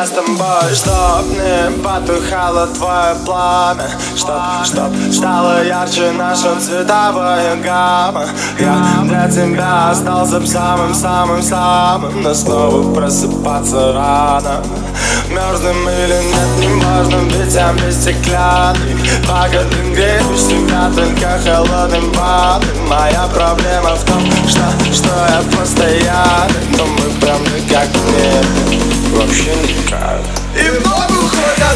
с тобой, чтоб не потухало твое пламя, чтоб стало ярче наша цветовая гамма. Я для тебя остался б самым-самым-самым, но снова просыпаться рано. Мерзным или нет, не важно, ведь я без стеклянный. Пока ты греешь себя только холодным ванной. Моя проблема в том, что я постоянный, но мы прям никак не, вообще никак. И вновь уходят